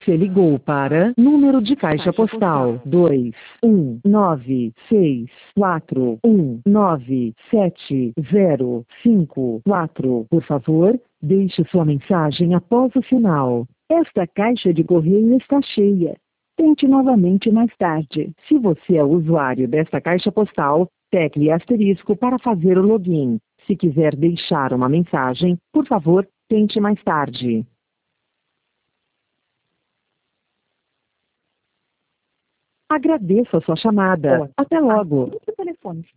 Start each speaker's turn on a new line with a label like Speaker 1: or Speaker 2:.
Speaker 1: Você ligou para número de caixa postal 21964197054. Por favor, deixe sua mensagem após o sinal. Esta caixa de correio está cheia. Tente novamente mais tarde. Se você é usuário desta caixa postal, tecle asterisco para fazer o login. Se quiser deixar uma mensagem, por favor, tente mais tarde. Agradeço a sua chamada. Até logo.
Speaker 2: Grupo telefone